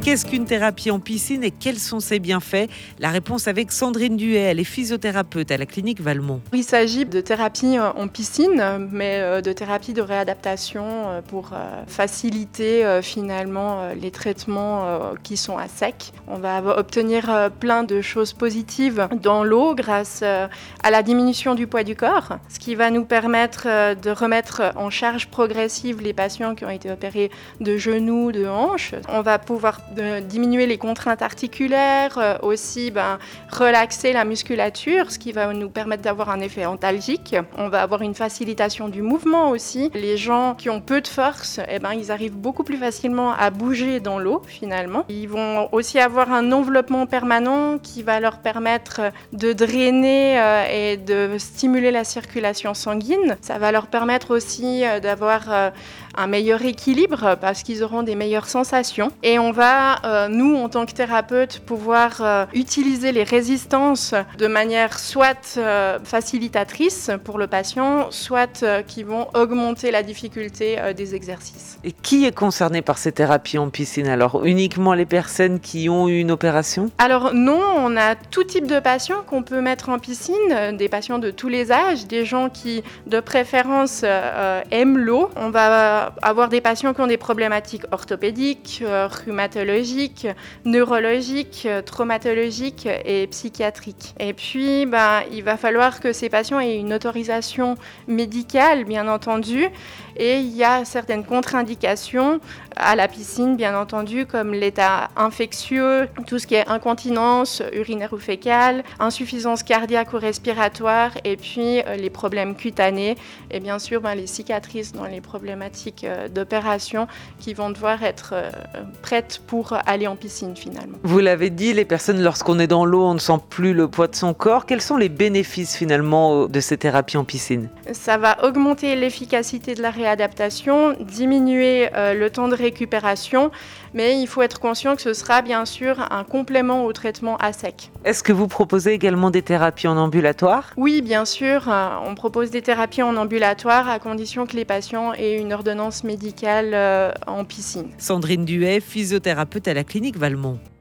Qu'est-ce qu'une thérapie en piscine et quels sont ses bienfaits? La réponse avec Sandrine Duhay, elle est physiothérapeute à la clinique Valmont. Il s'agit de thérapie en piscine, mais de thérapie de réadaptation pour faciliter finalement les traitements qui sont à sec. On va obtenir plein de choses positives dans l'eau grâce à la diminution du poids du corps, ce qui va nous permettre de remettre en charge progressive les patients qui ont été opérés de genoux, de hanches. On va pouvoir diminuer les contraintes articulaires, aussi relaxer la musculature, ce qui va nous permettre d'avoir un effet antalgique. On va avoir une facilitation du mouvement aussi. Les gens qui ont peu de force, ils arrivent beaucoup plus facilement à bouger dans l'eau finalement. Ils vont aussi avoir un enveloppement permanent qui va leur permettre de drainer et de stimuler la circulation sanguine. Ça va leur permettre aussi d'avoir un meilleur équilibre parce qu'ils auront des meilleures sensations. Et on va, nous, en tant que thérapeute, pouvoir utiliser les résistances de manière soit facilitatrice pour le patient, soit qui vont augmenter la difficulté des exercices. Et qui est concerné par ces thérapies en piscine? Alors, uniquement les personnes qui ont eu une opération? Alors non, on a tout type de patients qu'on peut mettre en piscine, des patients de tous les âges, des gens qui, de préférence, aiment l'eau. On va avoir des patients qui ont des problématiques orthopédiques, rhumatologiques, neurologiques, traumatologiques et psychiatriques. Et puis, il va falloir que ces patients aient une autorisation médicale, bien entendu, et il y a certaines contre-indications à la piscine, bien entendu, comme l'état infectieux, tout ce qui est incontinence urinaire ou fécale, insuffisance cardiaque ou respiratoire, et puis les problèmes cutanés, et bien sûr les cicatrices dans les problématiques d'opération qui vont devoir être prêtes pour aller en piscine finalement. Vous l'avez dit, les personnes, lorsqu'on est dans l'eau, on ne sent plus le poids de son corps. Quels sont les bénéfices finalement de ces thérapies en piscine? Ça va augmenter l'efficacité de la réadaptation, diminuer le temps de récupération, mais il faut être conscient que ce sera bien sûr un complément au traitement à sec. Est-ce que vous proposez également des thérapies en ambulatoire? Oui, bien sûr, on propose des thérapies en ambulatoire à condition que les patients aient une ordonnance médicale en piscine. Sandrine Duhay, physiothérapeute à la clinique Valmont.